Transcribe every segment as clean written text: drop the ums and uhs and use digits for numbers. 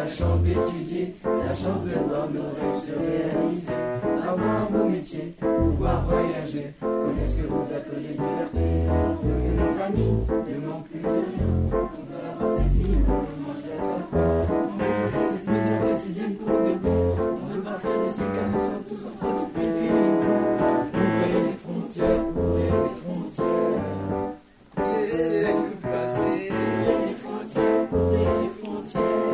chance d'étudier, la chance de voir nos rêves se réaliser, avoir un beau métier, pouvoir voyager, connaître ce que vous appelez liberté, que nos familles ne manquent plus de rien, on veut avoir cette vie, on mange la salle, on veut quitter cette maison quotidienne pour de bon, on veut partir d'ici car nous sommes tous en train de péter ouvrez les frontières, laissez-nous passer, ouvrez les frontières, ouvrez les frontières.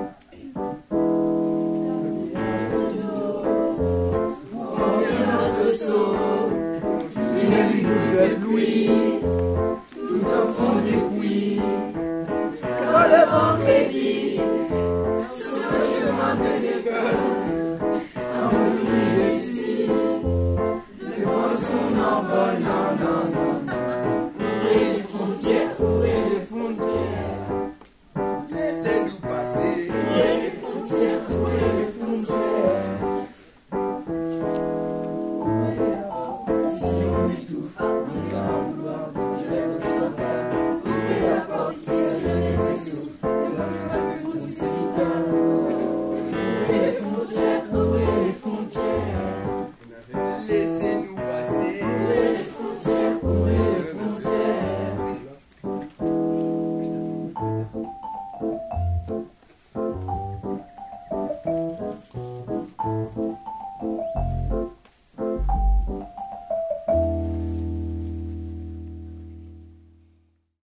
Tout au fond du puits, quand le ventre est vide, sur le chemin de l'école.